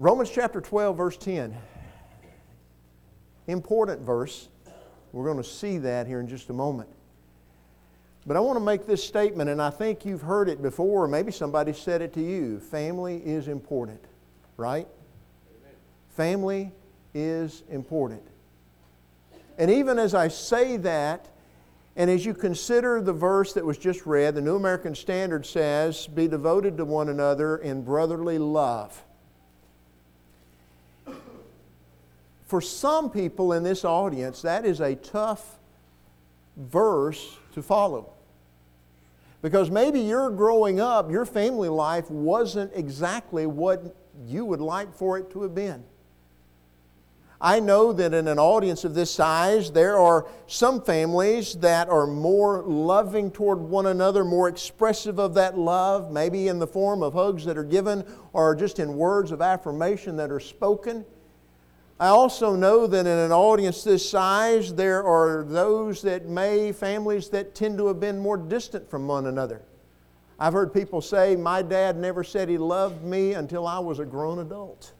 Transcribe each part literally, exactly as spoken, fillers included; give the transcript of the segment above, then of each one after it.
Romans chapter twelve, verse ten. Important verse. We're going to see that here in just a moment. But I want to make this statement, and I think you've heard it before, or maybe somebody said it to you. Family is important, right? Amen. Family is important. And even as I say that, and as you consider the verse that was just read, the New American Standard says, be devoted to one another in brotherly love. For some people in this audience, that is a tough verse to follow. Because maybe you're growing up, your family life wasn't exactly what you would like for it to have been. I know that in an audience of this size, there are some families that are more loving toward one another, more expressive of that love, maybe in the form of hugs that are given or just in words of affirmation that are spoken. I also know that in an audience this size, there are those that may, families that tend to have been more distant from one another. I've heard people say, my dad never said he loved me until I was a grown adult.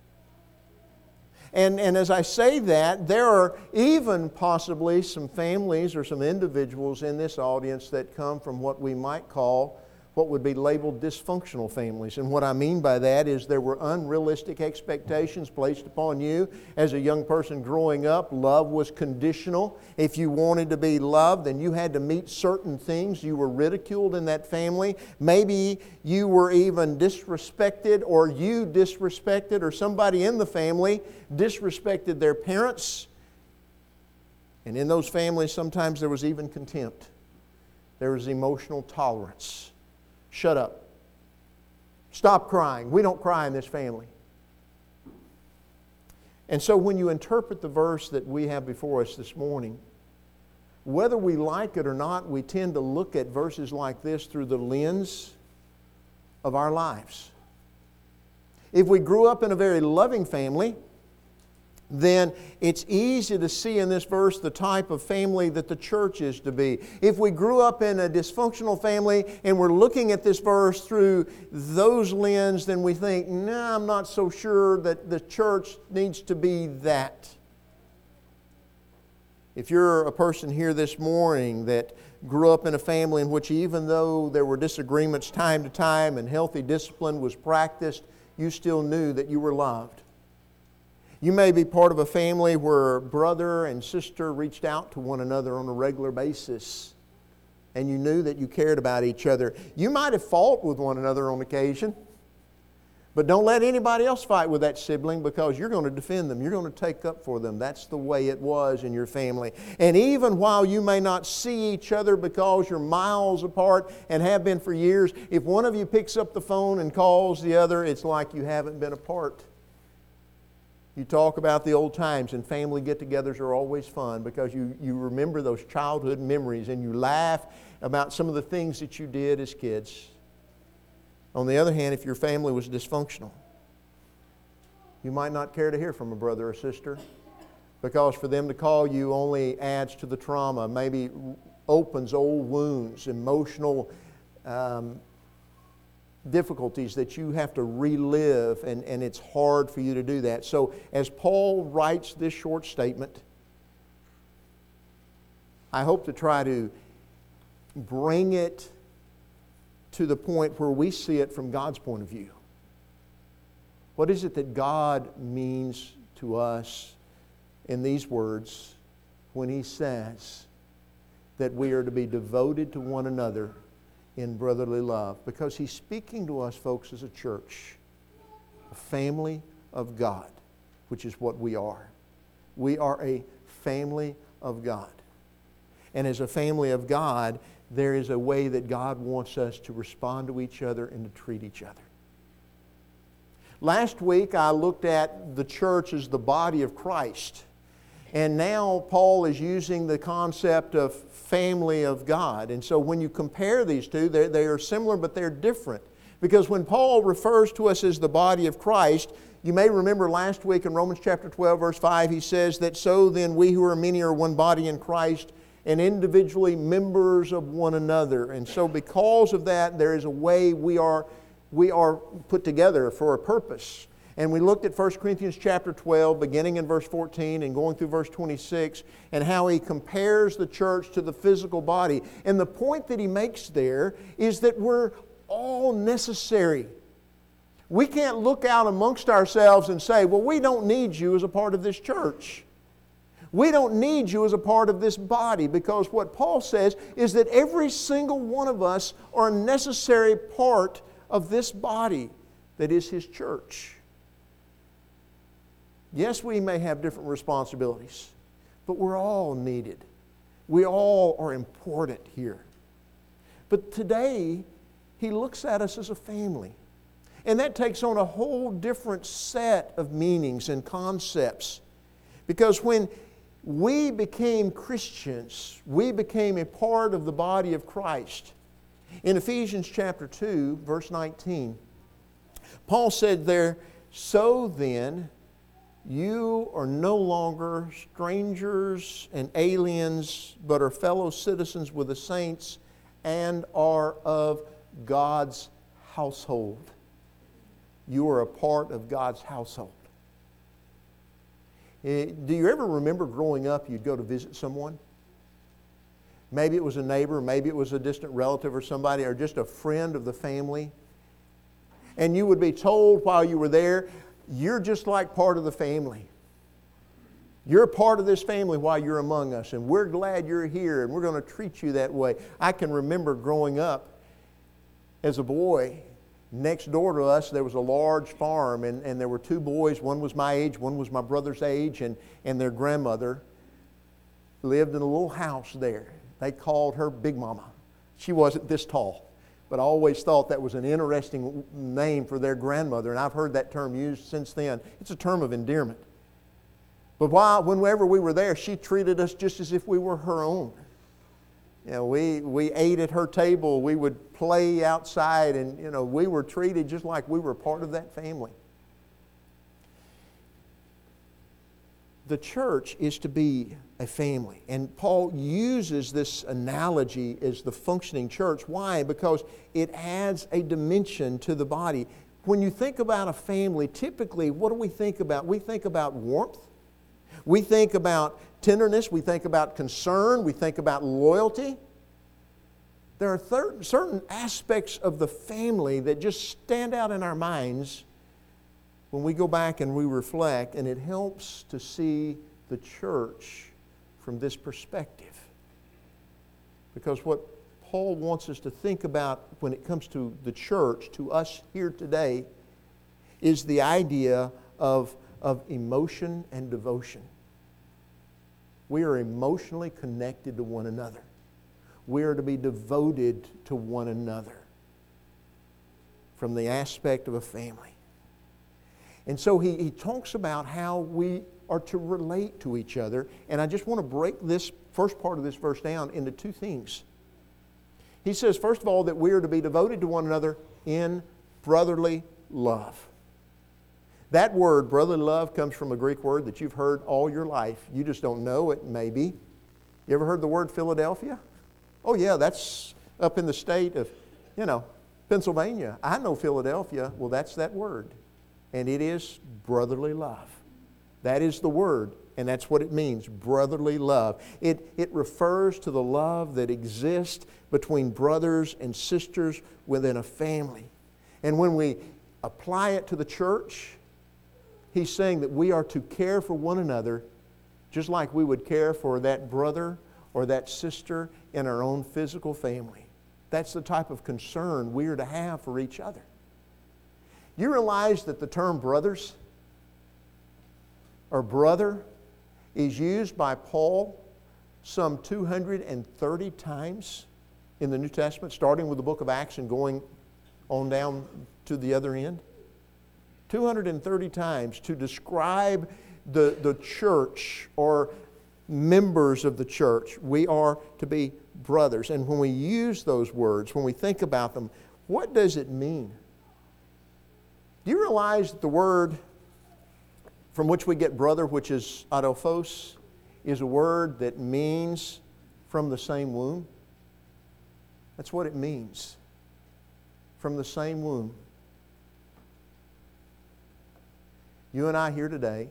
And, and as I say that, there are even possibly some families or some individuals in this audience that come from what we might call what would be labeled dysfunctional families. And what I mean by that is there were unrealistic expectations placed upon you as a young person growing up. Love was conditional. If you wanted to be loved, then you had to meet certain things. You were ridiculed in that family. Maybe you were even disrespected, or you disrespected, or somebody in the family disrespected their parents. And in those families, sometimes there was even contempt. There was emotional tolerance. Shut up. Stop crying. We don't cry in this family. And so when you interpret the verse that we have before us this morning, whether we like it or not, we tend to look at verses like this through the lens of our lives. If we grew up in a very loving family, then it's easy to see in this verse the type of family that the church is to be. If we grew up in a dysfunctional family and we're looking at this verse through those lenses, then we think, nah, I'm not so sure that the church needs to be that. If you're a person here this morning that grew up in a family in which, even though there were disagreements time to time and healthy discipline was practiced, you still knew that you were loved. You may be part of a family where brother and sister reached out to one another on a regular basis, and you knew that you cared about each other. You might have fought with one another on occasion, but don't let anybody else fight with that sibling, because you're going to defend them. You're going to take up for them. That's the way it was in your family. And even while you may not see each other because you're miles apart and have been for years, if one of you picks up the phone and calls the other, it's like you haven't been apart. You talk about the old times, and family get-togethers are always fun because you, you remember those childhood memories and you laugh about some of the things that you did as kids. On the other hand, if your family was dysfunctional, you might not care to hear from a brother or sister, because for them to call you only adds to the trauma, maybe opens old wounds, emotional um, difficulties that you have to relive, and, and it's hard for you to do that. So as Paul writes this short statement, I hope to try to bring it to the point where we see it from God's point of view. What is it that God means to us in these words when He says that we are to be devoted to one another in brotherly love? Because He's speaking to us, folks, as a church, a family of God, which is what we are. We are a family of God. And as a family of God, there is a way that God wants us to respond to each other and to treat each other. Last week I looked at the church as the body of Christ. And now Paul is using the concept of family of God. And so when you compare these two, they, they are similar, but they're different. Because when Paul refers to us as the body of Christ, you may remember last week in Romans chapter twelve, verse five, he says that so then we who are many are one body in Christ, and individually members of one another. And so because of that, there is a way we are, we are put together for a purpose. And we looked at First Corinthians chapter twelve, beginning in verse fourteen and going through verse twenty-six, and how he compares the church to the physical body. And the point that he makes there is that we're all necessary. We can't look out amongst ourselves and say, well, we don't need you as a part of this church. We don't need you as a part of this body, because what Paul says is that every single one of us are a necessary part of this body that is His church. Yes, we may have different responsibilities, but we're all needed. We all are important here. But today, he looks at us as a family. And that takes on a whole different set of meanings and concepts. Because when we became Christians, we became a part of the body of Christ. In Ephesians chapter two, verse nineteen, Paul said there, "So then, you are no longer strangers and aliens, but are fellow citizens with the saints and are of God's household." You are a part of God's household. Do you ever remember growing up you'd go to visit someone? Maybe it was a neighbor, maybe it was a distant relative or somebody, or just a friend of the family. And you would be told while you were there, you're just like part of the family. You're a part of this family while you're among us, and we're glad you're here, and we're going to treat you that way. I can remember growing up as a boy, next door to us there was a large farm, and, and there were two boys. One was my age, one was my brother's age, and, and their grandmother lived in a little house there. They called her Big Mama. She wasn't this tall, but I always thought that was an interesting name for their grandmother, and I've heard that term used since then. It's a term of endearment. But while, whenever we were there, she treated us just as if we were her own. You know, we, we ate at her table, we would play outside, and you know, we were treated just like we were part of that family. The church is to be a family. And Paul uses this analogy as the functioning church. Why? Because it adds a dimension to the body. When you think about a family, typically, what do we think about? We think about warmth. We think about tenderness. We think about concern. We think about loyalty. There are thir- certain aspects of the family that just stand out in our minds when we go back and we reflect, and it helps to see the church from this perspective. Because what Paul wants us to think about when it comes to the church, to us here today, is the idea of, of emotion and devotion. We are emotionally connected to one another. We are to be devoted to one another from the aspect of a family. And so he, he talks about how we are to relate to each other. And I just want to break this first part of this verse down into two things. He says, first of all, that we are to be devoted to one another in brotherly love. That word, brotherly love, comes from a Greek word that you've heard all your life. You just don't know it, maybe. You ever heard the word Philadelphia? Oh, yeah, that's up in the state of, you know, Pennsylvania. I know Philadelphia. Well, that's that word. And it is brotherly love. That is the word, and that's what it means, brotherly love. It, it refers to the love that exists between brothers and sisters within a family. And when we apply it to the church, he's saying that we are to care for one another just like we would care for that brother or that sister in our own physical family. That's the type of concern we are to have for each other. You realize that the term brothers or brother is used by Paul some two hundred thirty times in the New Testament, starting with the book of Acts and going on down to the other end? two hundred thirty times to describe the, the church or members of the church. We are to be brothers. And when we use those words, when we think about them, what does it mean? Do you realize that the word from which we get brother, which is adelphos, is a word that means from the same womb? That's what it means. From the same womb. You and I here today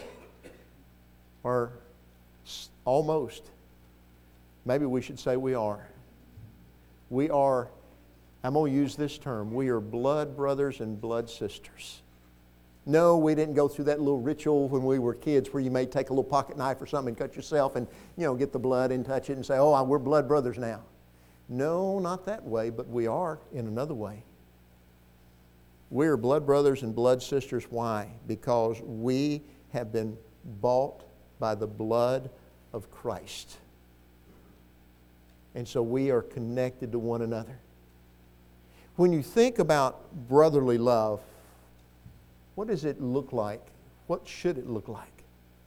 are almost, maybe we should say we are. We are, I'm going to use this term, we are blood brothers and blood sisters. No, we didn't go through that little ritual when we were kids where you may take a little pocket knife or something and cut yourself and, you know, get the blood and touch it and say, oh, we're blood brothers now. No, not that way, but we are in another way. We are blood brothers and blood sisters. Why? Because we have been bought by the blood of Christ. And so we are connected to one another. When you think about brotherly love, what does it look like? What should it look like?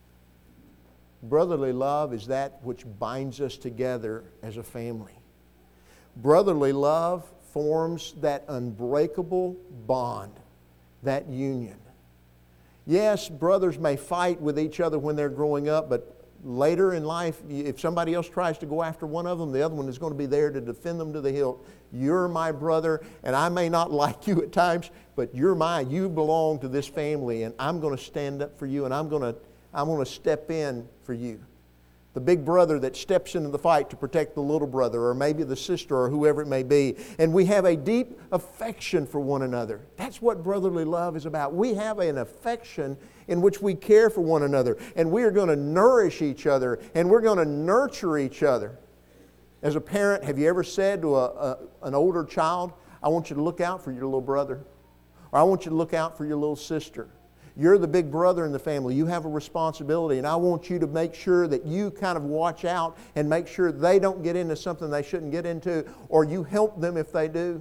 Brotherly love is that which binds us together as a family. Brotherly love forms that unbreakable bond, that union. Yes, brothers may fight with each other when they're growing up, but later in life, if somebody else tries to go after one of them, the other one is going to be there to defend them to the hilt. You're my brother, and I may not like you at times, but you're mine. You belong to this family, and I'm going to stand up for you, and I'm going to, I'm going to step in for you. The big brother that steps into the fight to protect the little brother, or maybe the sister, or whoever it may be. And we have a deep affection for one another. That's what brotherly love is about. We have an affection in which we care for one another, and we are going to nourish each other, and we're going to nurture each other. As a parent, have you ever said to a, a, an older child, I want you to look out for your little brother, or I want you to look out for your little sister? You're the big brother in the family. You have a responsibility, and I want you to make sure that you kind of watch out and make sure they don't get into something they shouldn't get into, or you help them if they do.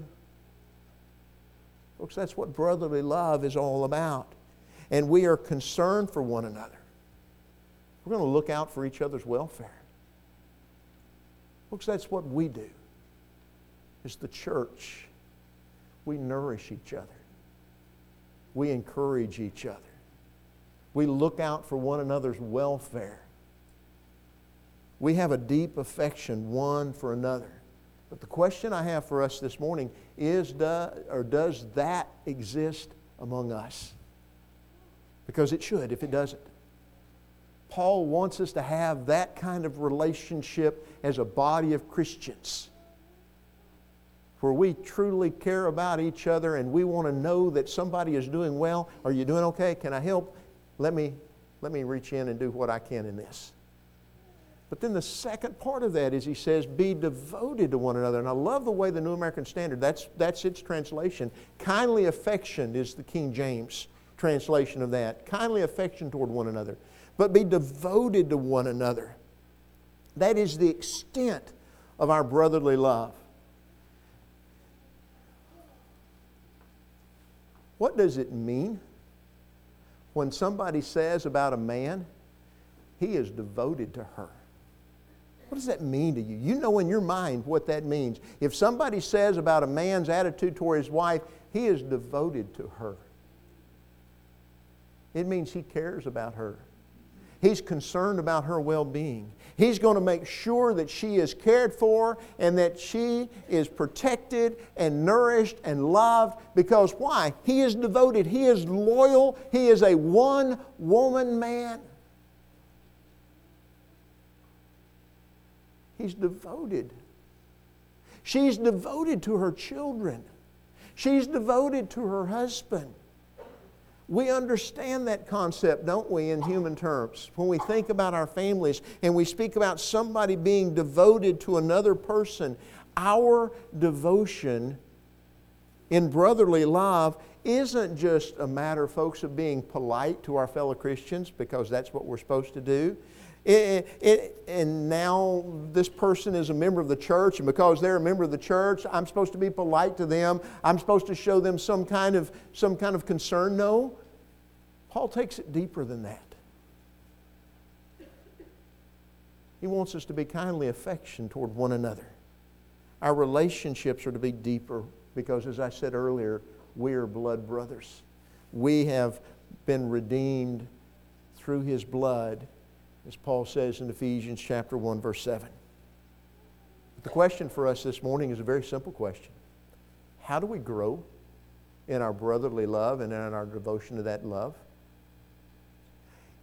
Folks, that's what brotherly love is all about. And we are concerned for one another. We're going to look out for each other's welfare. Folks, that's what we do. As the church, we nourish each other. We encourage each other. We look out for one another's welfare. We have a deep affection one for another. But the question I have for us this morning is, do, or does that exist among us? Because it should if it doesn't. Paul wants us to have that kind of relationship as a body of Christians, where we truly care about each other and we want to know that somebody is doing well. Are you doing okay? Can I help? Let me, let me reach in and do what I can in this. But then the second part of that is he says, be devoted to one another. And I love the way the New American Standard, that's, that's its translation. Kindly affection is the King James translation of that. Kindly affection toward one another. But be devoted to one another. That is the extent of our brotherly love. What does it mean when somebody says about a man, he is devoted to her? What does that mean to you? You know in your mind what that means. If somebody says about a man's attitude toward his wife, he is devoted to her. It means he cares about her. He's concerned about her well-being. He's going to make sure that she is cared for and that she is protected and nourished and loved. Because why? He is devoted. He is loyal. He is a one-woman man. He's devoted. She's devoted to her children. She's devoted to her husband. We understand that concept, don't we, in human terms? When we think about our families and we speak about somebody being devoted to another person, our devotion in brotherly love isn't just a matter, folks, of being polite to our fellow Christians, because that's what we're supposed to do. It, it, and now this person is a member of the church, and because they're a member of the church, I'm supposed to be polite to them. I'm supposed to show them some kind of, some kind of concern. No, Paul takes it deeper than that. He wants us to be kindly affectionate toward one another. Our relationships are to be deeper because, as I said earlier, we are blood brothers. We have been redeemed through His blood, as Paul says in Ephesians chapter one, verse seven. But the question for us this morning is a very simple question. How do we grow in our brotherly love and in our devotion to that love?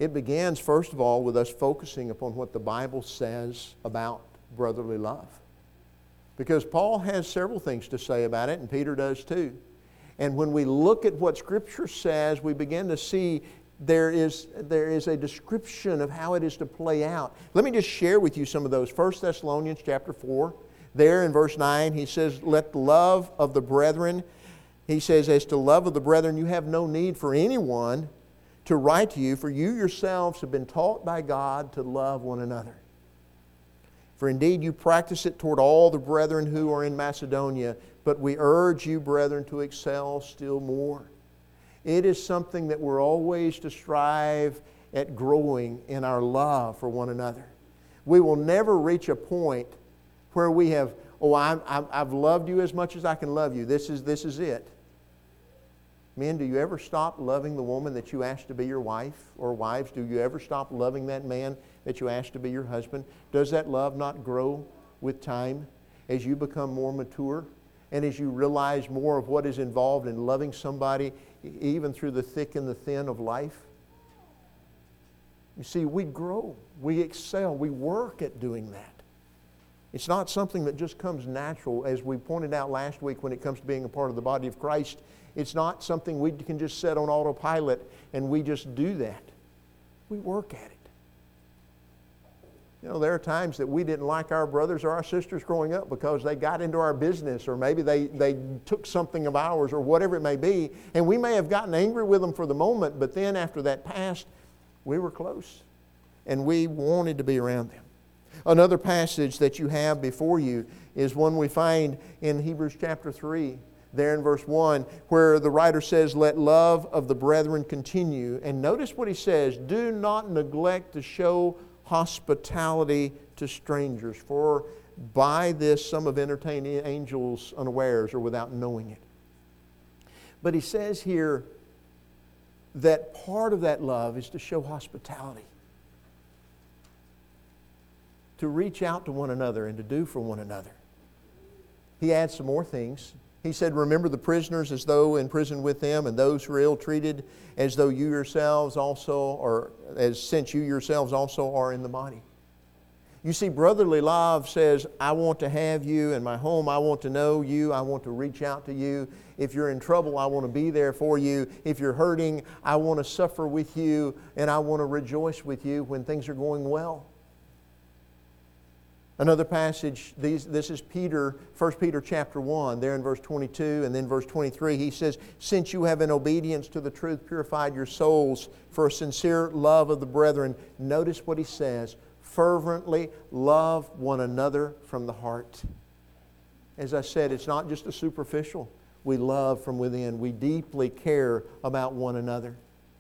It begins, first of all, with us focusing upon what the Bible says about brotherly love. Because Paul has several things to say about it, and Peter does too. And when we look at what Scripture says, we begin to see there is, there is a description of how it is to play out. Let me just share with you some of those. First Thessalonians chapter four, there in verse nine, he says, let the love of the brethren, he says, as to love of the brethren, you have no need for anyone to write to you, for you yourselves have been taught by God to love one another. For indeed you practice it toward all the brethren who are in Macedonia, but we urge you, brethren, to excel still more. It is something that we're always to strive at growing in our love for one another. We will never reach a point where we have, oh, I'm, I'm, I've loved you as much as I can love you. This is, this is it. Men, do you ever stop loving the woman that you asked to be your wife? Or wives, do you ever stop loving that man that you asked to be your husband? Does that love not grow with time as you become more mature and as you realize more of what is involved in loving somebody even through the thick and the thin of life? You see, we grow, we excel, we work at doing that. It's not something that just comes natural, as we pointed out last week when it comes to being a part of the body of Christ. It's not something we can just set on autopilot and we just do that. We work at it. You know, there are times that we didn't like our brothers or our sisters growing up because they got into our business, or maybe they, they took something of ours, or whatever it may be. And we may have gotten angry with them for the moment, but then after that passed, we were close and we wanted to be around them. Another passage that you have before you is one we find in Hebrews chapter three. There in verse one, where the writer says, let love of the brethren continue. And notice what he says, do not neglect to show hospitality to strangers, for by this some have entertained angels unawares or without knowing it. But he says here that part of that love is to show hospitality, to reach out to one another and to do for one another. He adds some more things. He said, remember the prisoners as though in prison with them, and those who are ill-treated as though you yourselves also, or as since you yourselves also are in the body. You see, brotherly love says, I want to have you in my home. I want to know you. I want to reach out to you. If you're in trouble, I want to be there for you. If you're hurting, I want to suffer with you, and I want to rejoice with you when things are going well. Another passage, these, this is Peter, First Peter chapter one, there in verse twenty-two, and then verse twenty-three, he says, since you have in obedience to the truth purified your souls for a sincere love of the brethren, notice what he says, fervently love one another from the heart. As I said, it's not just a superficial. We love from within. We deeply care about one another.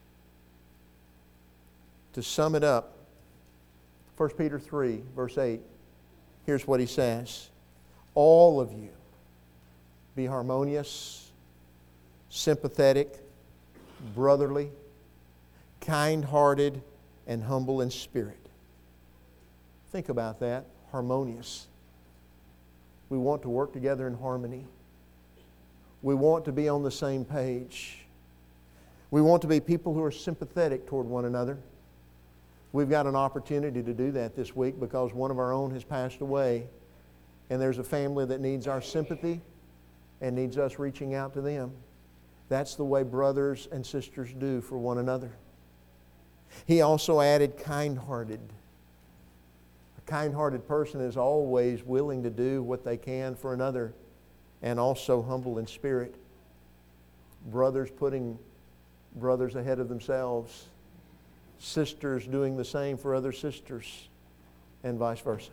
To sum it up, First Peter three, verse eight, here's what he says. All of you be harmonious, sympathetic, brotherly, kind-hearted, and humble in spirit. Think about that. Harmonious. We want to work together in harmony. We want to be on the same page. We want to be people who are sympathetic toward one another. We've got an opportunity to do that this week because one of our own has passed away, and there's a family that needs our sympathy and needs us reaching out to them. That's the way brothers and sisters do for one another. He also added kind-hearted. A kind-hearted person is always willing to do what they can for another, and also humble in spirit. Brothers putting brothers ahead of themselves. Sisters doing the same for other sisters, and vice versa.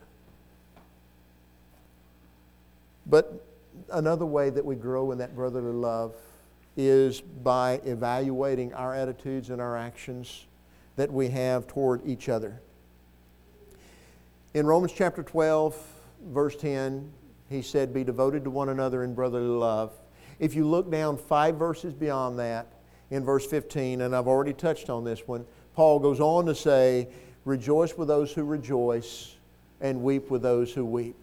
But another way that we grow in that brotherly love is by evaluating our attitudes and our actions that we have toward each other. In Romans chapter twelve, verse ten, he said, be devoted to one another in brotherly love. If you look down five verses beyond that, in verse fifteen, and I've already touched on this one, Paul goes on to say, rejoice with those who rejoice and weep with those who weep.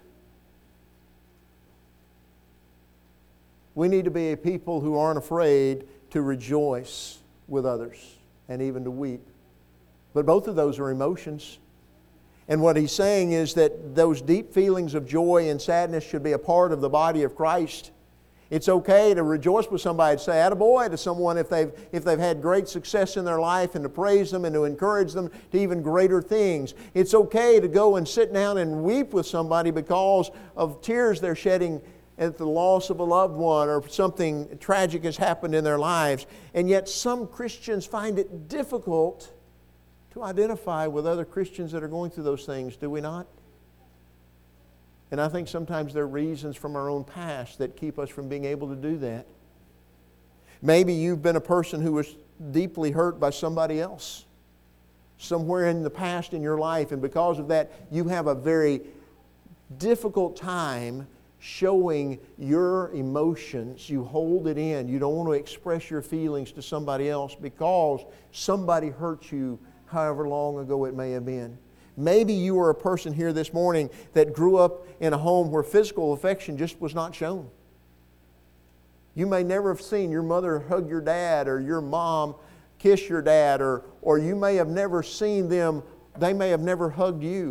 We need to be a people who aren't afraid to rejoice with others and even to weep. But both of those are emotions. And what he's saying is that those deep feelings of joy and sadness should be a part of the body of Christ. It's okay to rejoice with somebody, to say attaboy to someone if they've, if they've had great success in their life, and to praise them and to encourage them to even greater things. It's okay to go and sit down and weep with somebody because of tears they're shedding at the loss of a loved one or something tragic has happened in their lives. And yet some Christians find it difficult to identify with other Christians that are going through those things, do we not? And I think sometimes there are reasons from our own past that keep us from being able to do that. Maybe you've been a person who was deeply hurt by somebody else somewhere in the past in your life, and because of that you have a very difficult time showing your emotions. You hold it in. You don't want to express your feelings to somebody else because somebody hurt you however long ago it may have been. Maybe you are a person here this morning that grew up in a home where physical affection just was not shown. You may never have seen your mother hug your dad or your mom kiss your dad, or, or you may have never seen them, they may have never hugged you.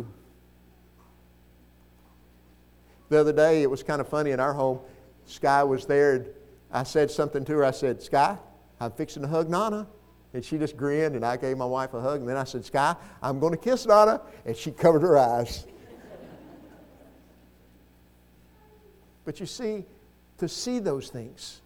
The other day, it was kind of funny in our home. Sky was there. I said something to her. I said, Sky, I'm fixing to hug Nana. And she just grinned, and I gave my wife a hug. And then I said, Sky, I'm going to kiss Nana. And she covered her eyes. But you see, to see those things.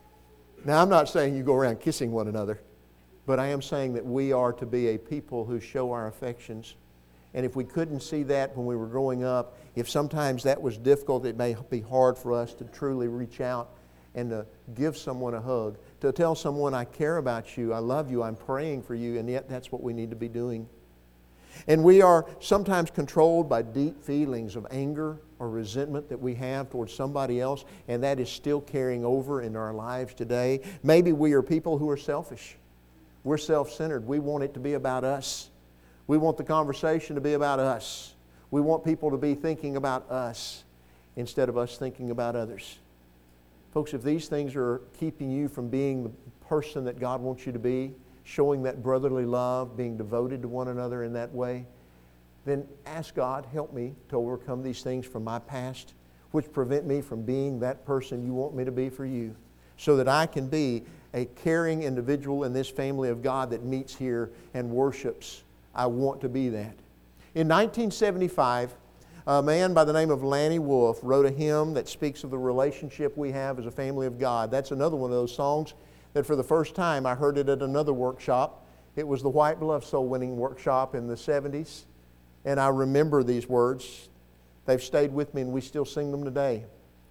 Now, I'm not saying you go around kissing one another. But I am saying that we are to be a people who show our affections. And if we couldn't see that when we were growing up, if sometimes that was difficult, it may be hard for us to truly reach out and to give someone a hug, to tell someone, I care about you, I love you, I'm praying for you, and yet that's what we need to be doing. And we are sometimes controlled by deep feelings of anger or resentment that we have towards somebody else, and that is still carrying over in our lives today. Maybe we are people who are selfish. We're self-centered. We want it to be about us. We want the conversation to be about us. We want people to be thinking about us instead of us thinking about others. Folks, if these things are keeping you from being the person that God wants you to be, showing that brotherly love, being devoted to one another in that way, then ask God, help me to overcome these things from my past, which prevent me from being that person you want me to be for you, so that I can be a caring individual in this family of God that meets here and worships. I want to be that. In nineteen seventy-five, a man by the name of Lanny Wolfe wrote a hymn that speaks of the relationship we have as a family of God. That's another one of those songs that for the first time I heard it at another workshop. It was the White Bluff Soul Winning Workshop in the seventies. And I remember these words. They've stayed with me and we still sing them today.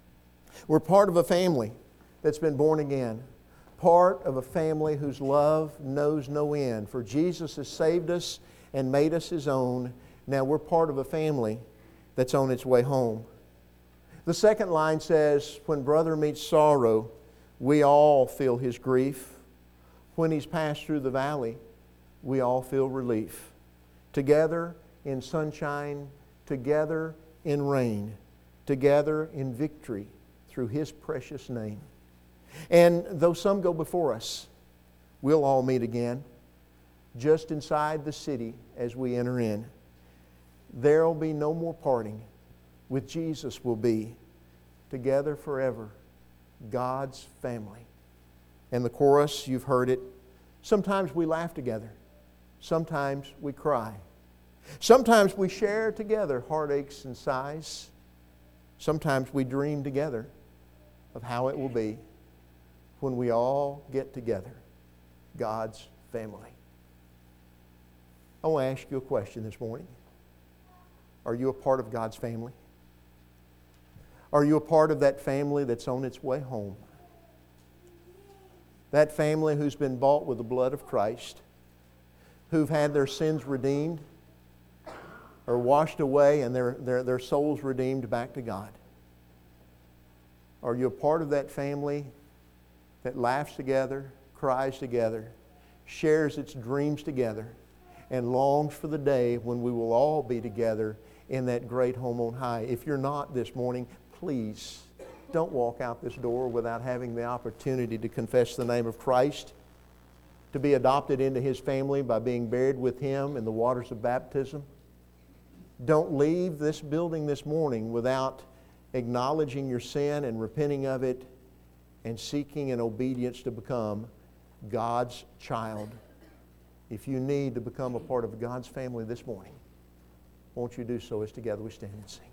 We're part of a family that's been born again. Part of a family whose love knows no end. For Jesus has saved us and made us His own. Now we're part of a family that's on its way home. The second line says, when brother meets sorrow, we all feel his grief. When he's passed through the valley, we all feel relief. Together in sunshine, together in rain, together in victory through His precious name. And though some go before us, we'll all meet again just inside the city as we enter in. There'll be no more parting. With Jesus we'll be together forever, God's family. And the chorus, you've heard it. Sometimes we laugh together. Sometimes we cry. Sometimes we share together heartaches and sighs. Sometimes we dream together of how it will be when we all get together, God's family. I want to ask you a question this morning. Are you a part of God's family? Are you a part of that family that's on its way home? That family who's been bought with the blood of Christ, who've had their sins redeemed or washed away and their, their, their souls redeemed back to God. Are you a part of that family that laughs together, cries together, shares its dreams together, and longs for the day when we will all be together in that great home on high? If you're not this morning, please don't walk out this door without having the opportunity to confess the name of Christ. to be adopted into His family by being buried with Him in the waters of baptism, don't leave this building this morning without acknowledging your sin and repenting of it and seeking in obedience to become God's child. If you need to become a part of God's family this morning, won't you do so as together we stand and sing?